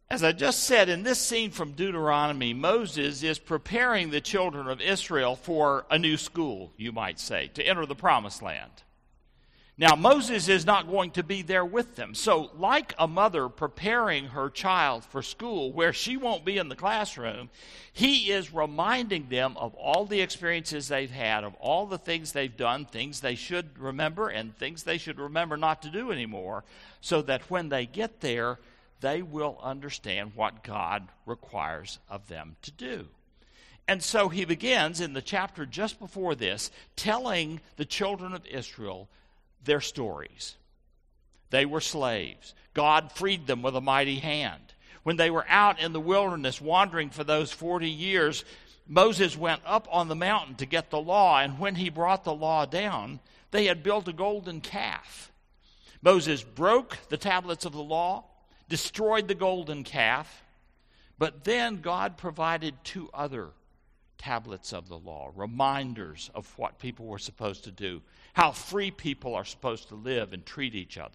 As I just said, in this scene from Deuteronomy, Moses is preparing the children of Israel for a new school, you might say, to enter the promised land. Now, Moses is not going to be there with them. So, like a mother preparing her child for school where she won't be in the classroom, he is reminding them of all the experiences they've had, of all the things they've done, things they should remember and things they should remember not to do anymore, so that when they get there, they will understand what God requires of them to do. And so he begins in the chapter just before this, telling the children of Israel their stories. They were slaves. God freed them with a mighty hand. When they were out in the wilderness wandering for those 40 years, Moses went up on the mountain to get the law, and when he brought the law down, they had built a golden calf. Moses broke the tablets of the law, destroyed the golden calf, but then God provided 2 other tablets of the law, reminders of what people were supposed to do, how free people are supposed to live and treat each other.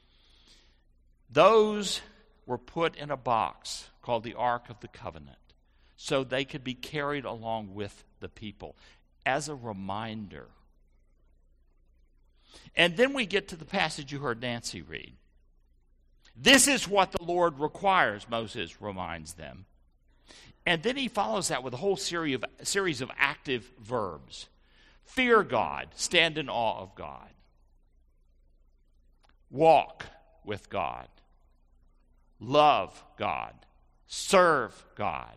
Those were put in a box called the Ark of the Covenant so they could be carried along with the people as a reminder. And then we get to the passage you heard Nancy read. This is what the Lord requires, Moses reminds them. And then he follows that with a whole series of active verbs. Fear God, stand in awe of God. Walk with God. Love God. Serve God.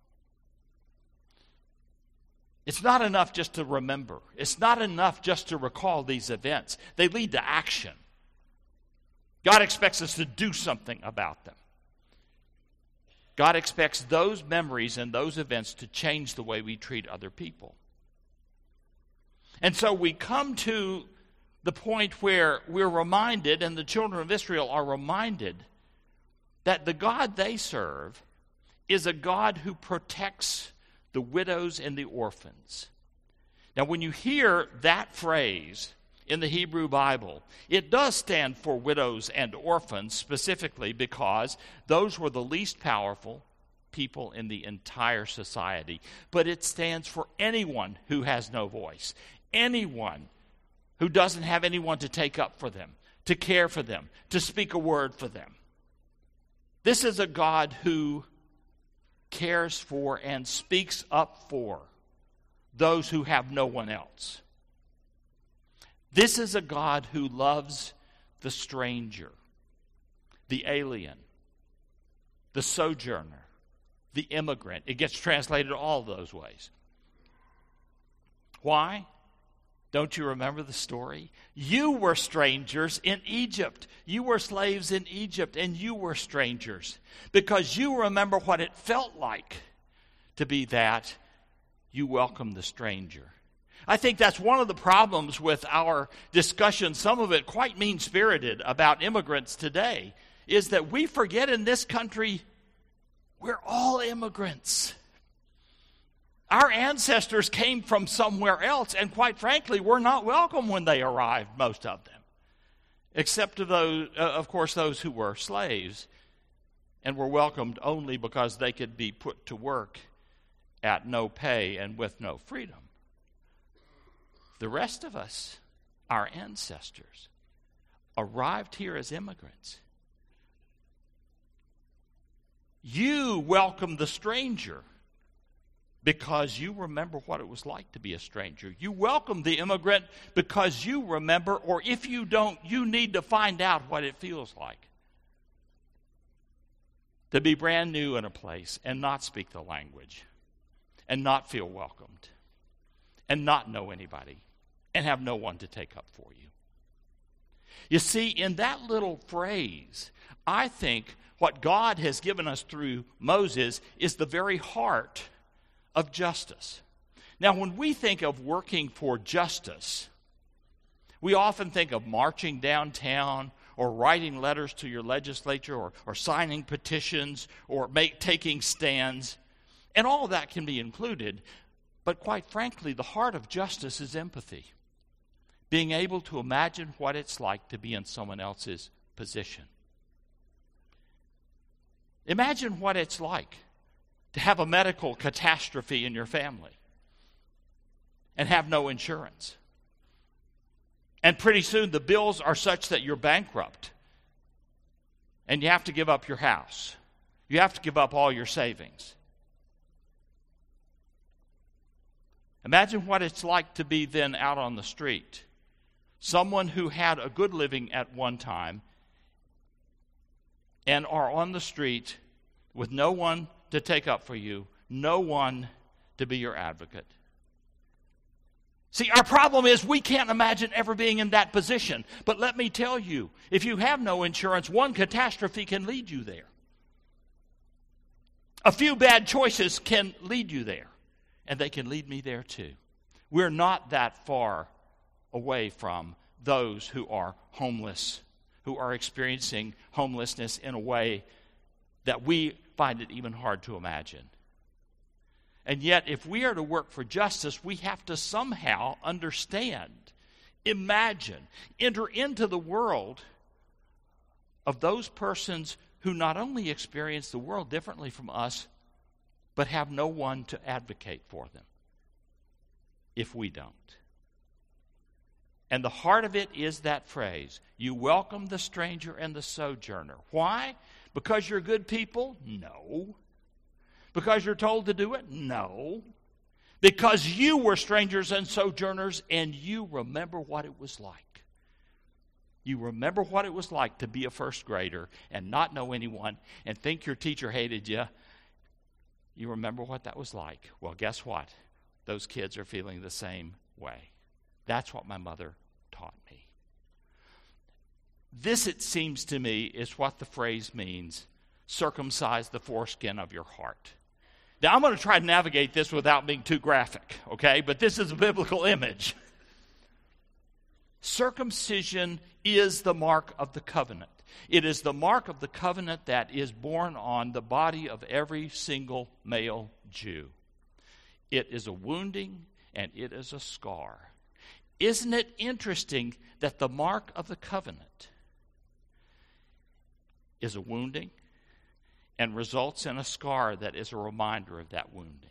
It's not enough just to remember. It's not enough just to recall these events. They lead to action. God expects us to do something about them. God expects those memories and those events to change the way we treat other people. And so we come to the point where we're reminded, and the children of Israel are reminded, that the God they serve is a God who protects the widows and the orphans. Now, when you hear that phrase in the Hebrew Bible, it does stand for widows and orphans specifically because those were the least powerful people in the entire society. But it stands for anyone who has no voice, anyone who doesn't have anyone to take up for them, to care for them, to speak a word for them. This is a God who cares for and speaks up for those who have no one else. This is a God who loves the stranger, the alien, the sojourner, the immigrant. It gets translated all those ways. Why? Don't you remember the story? You were strangers in Egypt. You were slaves in Egypt, and you were strangers. Because you remember what it felt like to be that, you welcomed the stranger. I think that's one of the problems with our discussion, some of it quite mean-spirited, about immigrants today, is that we forget in this country we're all immigrants. Our ancestors came from somewhere else, and quite frankly, we're not welcome when they arrived, most of them. Except to those, of course, those who were slaves and were welcomed only because they could be put to work at no pay and with no freedom. The rest of us, our ancestors, arrived here as immigrants. You welcome the stranger because you remember what it was like to be a stranger. You welcome the immigrant because you remember, or if you don't, you need to find out what it feels like to be brand new in a place and not speak the language and not feel welcomed and not know anybody and have no one to take up for you. You see, in that little phrase, I think what God has given us through Moses is the very heart of justice. Now, when we think of working for justice, we often think of marching downtown or writing letters to your legislature or signing petitions or taking stands. And all of that can be included. But quite frankly, the heart of justice is empathy. Being able to imagine what it's like to be in someone else's position. Imagine what it's like to have a medical catastrophe in your family and have no insurance. And pretty soon the bills are such that you're bankrupt. And you have to give up your house. You have to give up all your savings. Imagine what it's like to be then out on the street. Someone who had a good living at one time and are on the street with no one to take up for you, no one to be your advocate. See, our problem is we can't imagine ever being in that position. But let me tell you, if you have no insurance, one catastrophe can lead you there. A few bad choices can lead you there. And they can lead me there too. We're not that far away from those who are homeless, who are experiencing homelessness in a way that we find it even hard to imagine. And yet, if we are to work for justice, we have to somehow understand, imagine, enter into the world of those persons who not only experience the world differently from us, but have no one to advocate for them if we don't. And the heart of it is that phrase, you welcome the stranger and the sojourner. Why? Because you're good people? No. Because you're told to do it? No. Because you were strangers and sojourners and you remember what it was like. You remember what it was like to be a first grader and not know anyone and think your teacher hated you. You remember what that was like. Well, guess what? Those kids are feeling the same way. That's what my mother taught me. This, it seems to me, is what the phrase means, circumcise the foreskin of your heart. Now, I'm going to try to navigate this without being too graphic, okay? But this is a biblical image. Circumcision is the mark of the covenant. It is the mark of the covenant that is born on the body of every single male Jew. It is a wounding and it is a scar. Isn't it interesting that the mark of the covenant is a wounding and results in a scar that is a reminder of that wounding?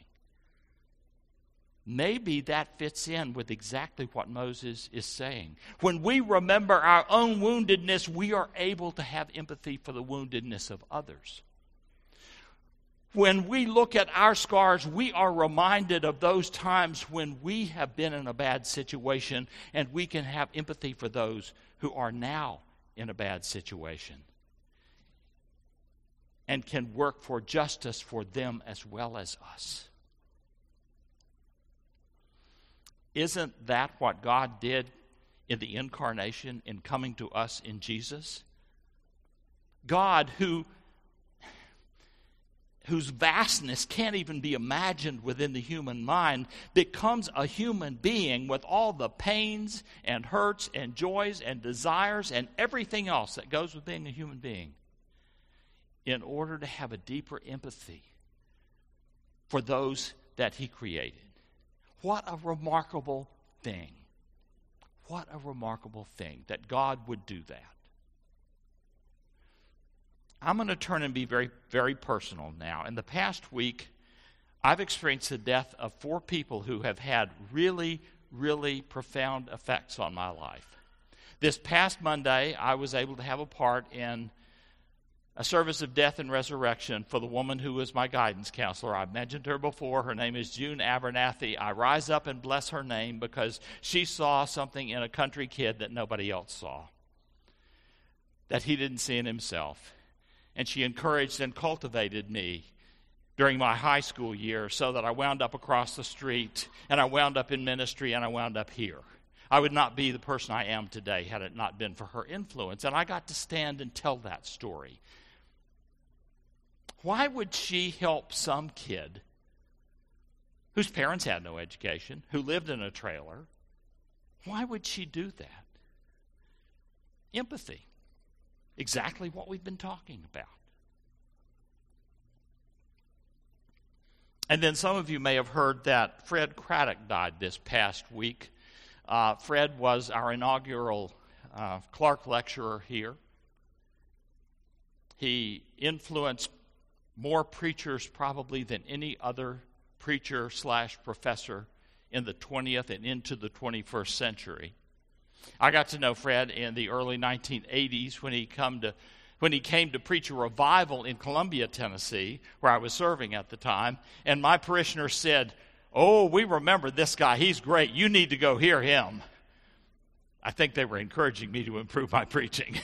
Maybe that fits in with exactly what Moses is saying. When we remember our own woundedness, we are able to have empathy for the woundedness of others. When we look at our scars, we are reminded of those times when we have been in a bad situation, and we can have empathy for those who are now in a bad situation and can work for justice for them as well as us. Isn't that what God did in the incarnation, in coming to us in Jesus? God, whose vastness can't even be imagined within the human mind, becomes a human being with all the pains and hurts and joys and desires and everything else that goes with being a human being, in order to have a deeper empathy for those that he created. What a remarkable thing. What a remarkable thing that God would do that. I'm going to turn and be very, very personal now. In the past week, I've experienced the death of 4 people who have had really, really profound effects on my life. This past Monday, I was able to have a part in a service of death and resurrection for the woman who was my guidance counselor. I've mentioned her before. Her name is June Abernathy. I rise up and bless her name because she saw something in a country kid that nobody else saw, that he didn't see in himself. And she encouraged and cultivated me during my high school years so that I wound up across the street, and I wound up in ministry, and I wound up here. I would not be the person I am today had it not been for her influence. And I got to stand and tell that story. Why would she help some kid whose parents had no education, who lived in a trailer? Why would she do that? Empathy. Exactly what we've been talking about. And then some of you may have heard that Fred Craddock died this past week. Fred was our inaugural Clark lecturer here. He influenced more preachers probably than any other preacher / professor in the 20th and into the 21st century. I got to know Fred in the early 1980s when he came to preach a revival in Columbia, Tennessee, where I was serving at the time, and my parishioners said, "Oh, we remember this guy. He's great. You need to go hear him." I think they were encouraging me to improve my preaching.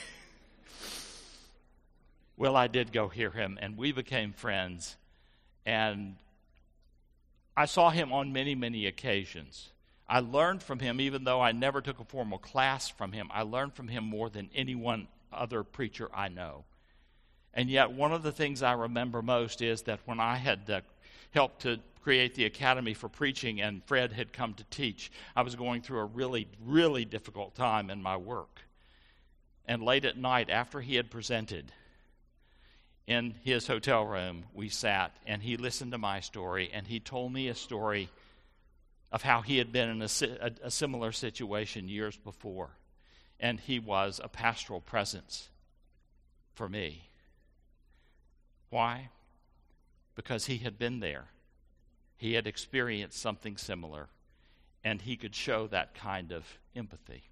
Well, I did go hear him, and we became friends, and I saw him on many, many occasions. I learned from him, even though I never took a formal class from him. I learned from him more than anyone other preacher I know. And yet one of the things I remember most is that when I had helped to create the Academy for Preaching and Fred had come to teach, I was going through a really, really difficult time in my work. And late at night, after he had presented, in his hotel room, we sat, and he listened to my story, and he told me a story of how he had been in a similar situation years before. And he was a pastoral presence for me. Why? Because he had been there. He had experienced something similar, and he could show that kind of empathy.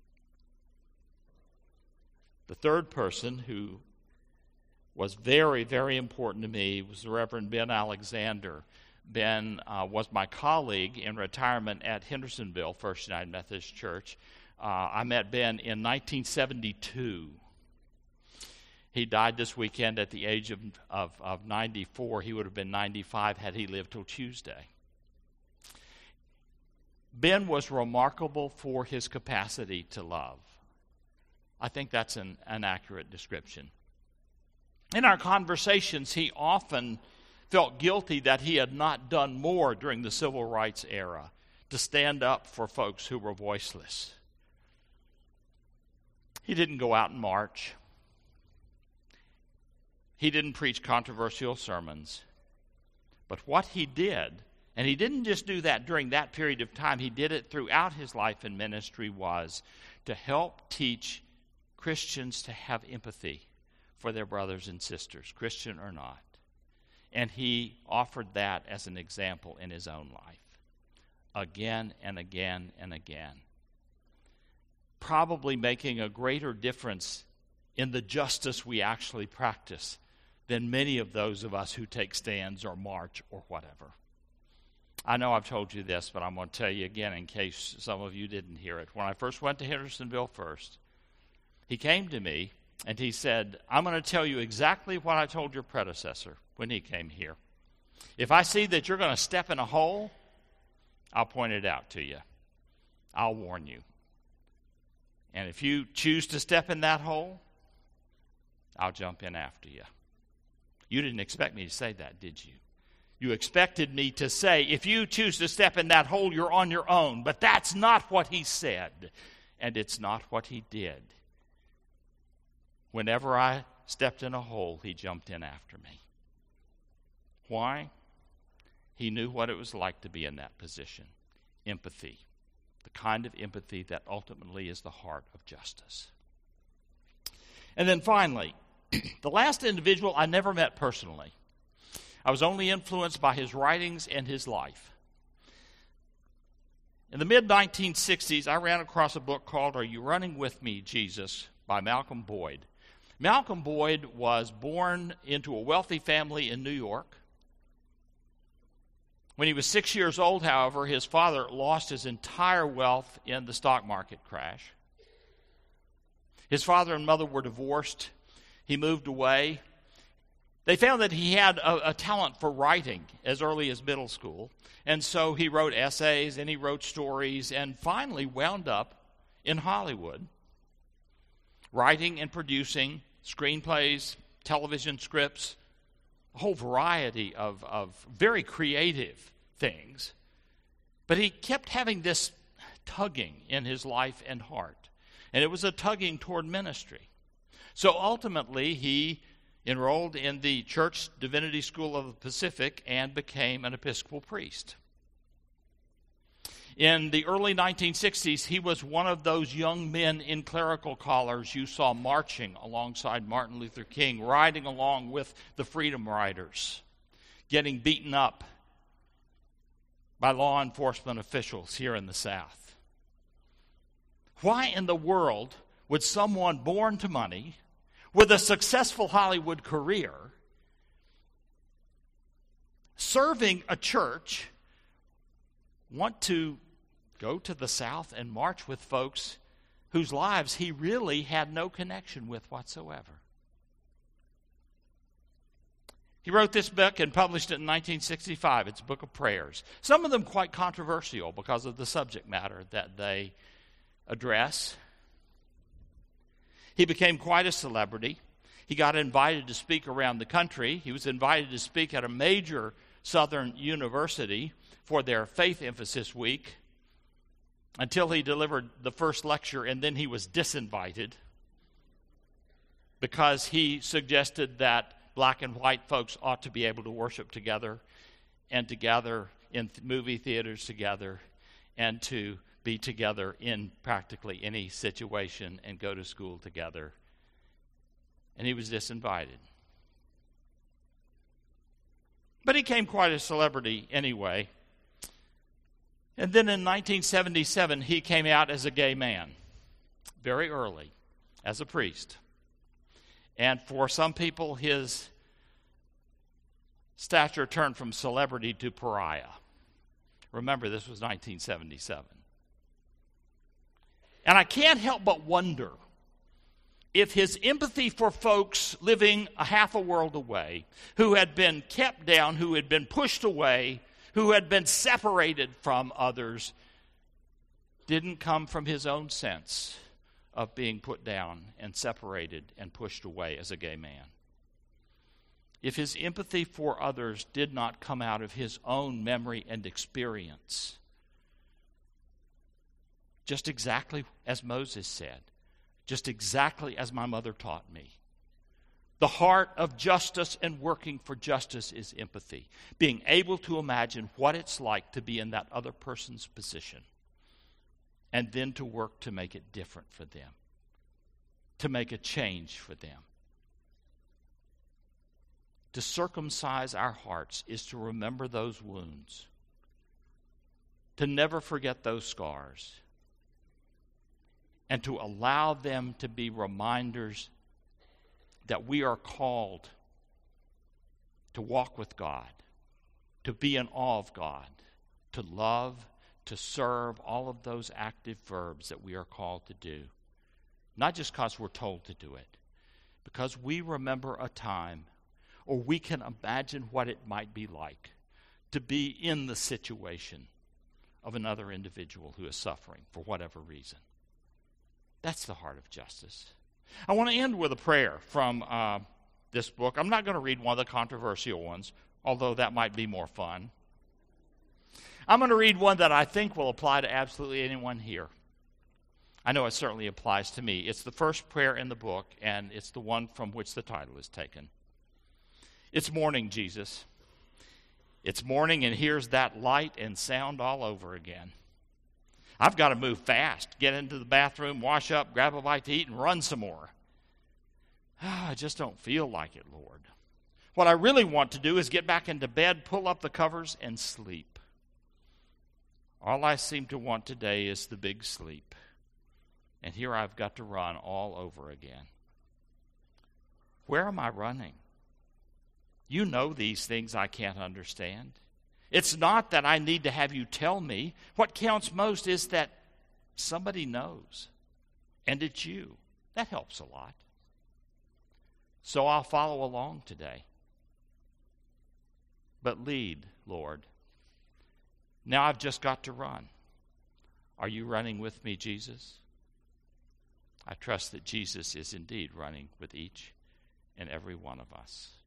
The third person who was very, very important to me was the Reverend Ben Alexander. Ben was my colleague in retirement at Hendersonville First United Methodist Church. I met Ben in 1972. He died this weekend at the age of 94. He would have been 95 had he lived till Tuesday. Ben was remarkable for his capacity to love. I think that's an accurate description. In our conversations, he often felt guilty that he had not done more during the civil rights era to stand up for folks who were voiceless. He didn't go out and march. He didn't preach controversial sermons. But what he did, and he didn't just do that during that period of time, he did it throughout his life and ministry, was to help teach Christians to have empathy for their brothers and sisters, Christian or not. And he offered that as an example in his own life, again and again and again. Probably making a greater difference in the justice we actually practice than many of those of us who take stands or march or whatever. I know I've told you this, but I'm going to tell you again in case some of you didn't hear it. When I first went to Hendersonville first, he came to me and he said, "I'm going to tell you exactly what I told your predecessor when he came here. If I see that you're going to step in a hole, I'll point it out to you. I'll warn you. And if you choose to step in that hole, I'll jump in after you." You didn't expect me to say that, did you? You expected me to say, if you choose to step in that hole, you're on your own. But that's not what he said, and it's not what he did. Whenever I stepped in a hole, he jumped in after me. Why? He knew what it was like to be in that position. Empathy. The kind of empathy that ultimately is the heart of justice. And then finally, the last individual I never met personally. I was only influenced by his writings and his life. In the mid-1960s, I ran across a book called Are You Running With Me, Jesus? By Malcolm Boyd. Malcolm Boyd was born into a wealthy family in New York. When he was 6 years old, however, his father lost his entire wealth in the stock market crash. His father and mother were divorced. He moved away. They found that he had a talent for writing as early as middle school, and so he wrote essays and he wrote stories and finally wound up in Hollywood, writing and producing screenplays, television scripts, a whole variety of very creative things. But he kept having this tugging in his life and heart, and it was a tugging toward ministry. So ultimately, he enrolled in the Church Divinity School of the Pacific and became an Episcopal priest. In the early 1960s, he was one of those young men in clerical collars you saw marching alongside Martin Luther King, riding along with the Freedom Riders. getting beaten up by law enforcement officials here in the South. Why in the world would someone born to money with a successful Hollywood career serving a church want to go to the South and march with folks whose lives he really had no connection with whatsoever? He wrote this book and published it in 1965. It's a book of prayers. Some of them quite controversial because of the subject matter that they address. He became quite a celebrity. He got invited to speak around the country. He was invited to speak at a major Southern university for their Faith Emphasis Week until he delivered the first lecture, and then he was disinvited because he suggested that black and white folks ought to be able to worship together and to gather in movie theaters together and to be together in practically any situation and go to school together. And he was disinvited. But he became quite a celebrity anyway. And then in 1977, he came out as a gay man, very early, as a priest. And for some people, his stature turned from celebrity to pariah. Remember, this was 1977. And I can't help but wonder if his empathy for folks living a half a world away, who had been kept down, who had been pushed away, who had been separated from others, didn't come from his own sense of being put down and separated and pushed away as a gay man. If his empathy for others did not come out of his own memory and experience, just exactly as Moses said, just exactly as my mother taught me. The heart of justice and working for justice is empathy. Being able to imagine what it's like to be in that other person's position and then to work to make it different for them, to make a change for them. To circumcise our hearts is to remember those wounds, to never forget those scars, and to allow them to be reminders that we are called to walk with God, to be in awe of God, to love, to serve, all of those active verbs that we are called to do. Not just because we're told to do it, because we remember a time, or we can imagine what it might be like to be in the situation of another individual who is suffering for whatever reason. That's the heart of justice. I want to end with a prayer from this book. I'm not going to read one of the controversial ones, although that might be more fun. I'm going to read one that I think will apply to absolutely anyone here. I know it certainly applies to me. It's the first prayer in the book, and it's the one from which the title is taken. It's morning, Jesus. It's morning, and here's that light and sound all over again. I've got to move fast, get into the bathroom, wash up, grab a bite to eat, and run some more. I just don't feel like it, Lord. What I really want to do is get back into bed, pull up the covers, and sleep. All I seem to want today is the big sleep. And here I've got to run all over again. Where am I running? You know these things I can't understand. It's not that I need to have you tell me. What counts most is that somebody knows, and it's you. That helps a lot. So I'll follow along today. But lead, Lord. Now I've just got to run. Are you running with me, Jesus? I trust that Jesus is indeed running with each and every one of us.